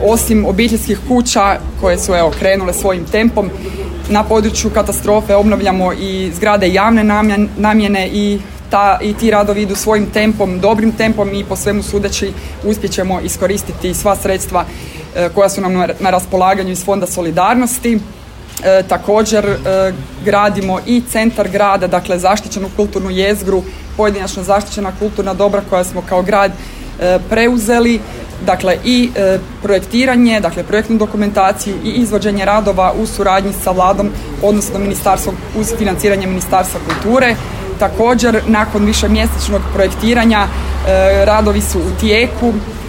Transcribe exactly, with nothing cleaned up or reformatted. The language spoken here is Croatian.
Osim obiteljskih kuća koje su evo, krenule svojim tempom, na području katastrofe obnavljamo i zgrade javne namjene i, ta, i ti radovi idu svojim tempom, dobrim tempom i po svemu sudeći uspjet ćemo iskoristiti sva sredstva e, koja su nam na, na raspolaganju iz Fonda solidarnosti. E, također e, gradimo i centar grada, dakle zaštićenu kulturnu jezgru, pojedinačno zaštićena kulturna dobra koja smo kao grad e, preuzeli. Dakle i e, projektiranje, dakle projektnu dokumentaciju i izvođenje radova u suradnji sa vladom, odnosno ministarstvom uz financiranje Ministarstva kulture. Također nakon višemjesečnog projektiranja e, radovi su u tijeku.